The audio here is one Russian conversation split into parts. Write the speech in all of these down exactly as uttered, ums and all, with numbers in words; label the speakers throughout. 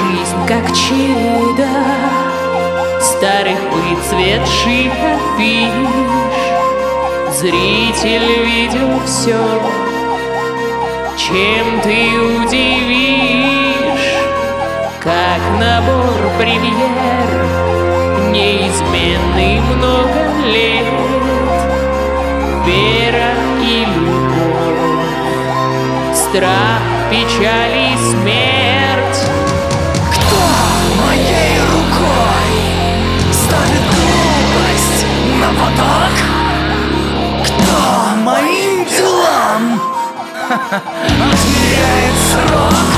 Speaker 1: Жизнь как череда старых выцветших афиш. Зритель видел все, чем ты удивишь, как набор премьер, неизменный много лет. Вера и любовь, страх, печаль и смерть.
Speaker 2: Кто моей рукой ставит глупость на поток? Кто моим делам отмеряет срок?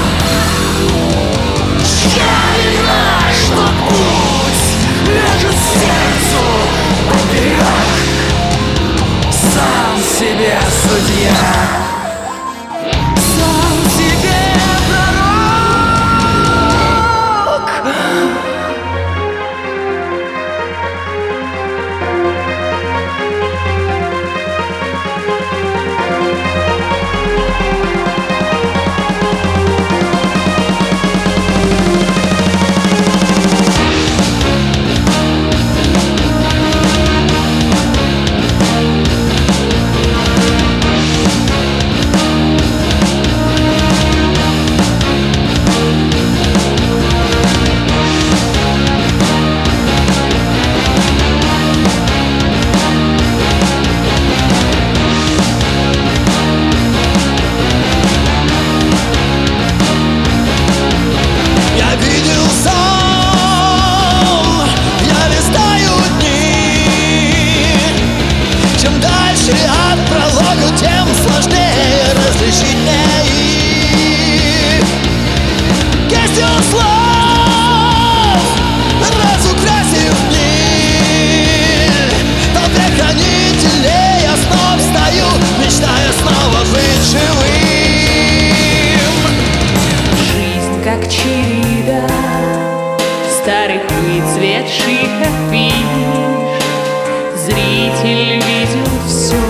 Speaker 2: Чья вина, что путь лежит сердцу поперек? Сам себе судья, сам себе пророк. От пролога, тем сложнее различить их. Кистью слов разукрасив мир, в толпе хранителей я снова встаю, мечтая снова быть живым.
Speaker 1: Жизнь как череда старых выцветших афиш. Зритель видел все,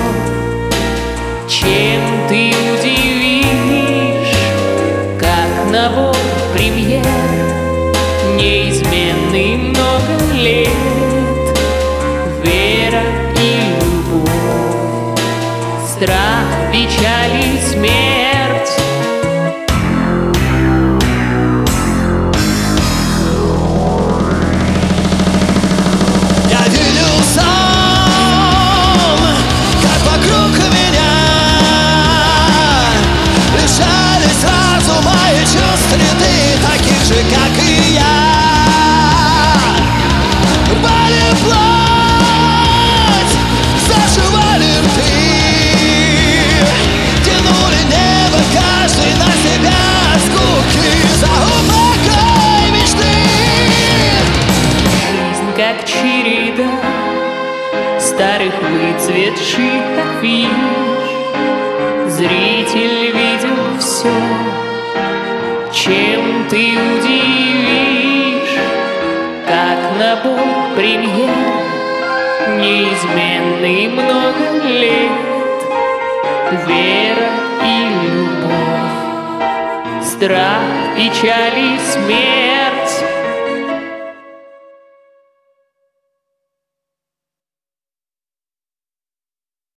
Speaker 1: чем ты удивишь, как набор премьер, неизменный много лет. Вера и любовь, страх, печаль и смерть.
Speaker 2: Я видел сам, как вокруг меня лишались разума и чувств ряды таких же, как и я. Рвали плоть, зашивали рты, тянули небо каждый на себя скуки за упокой мечты.
Speaker 1: Жизнь как череда старых выцветших афиш. Зритель видел все, чем ты удивишь, как набор премьер, неизменный много лет. Вера и любовь, страх, печаль и смерть.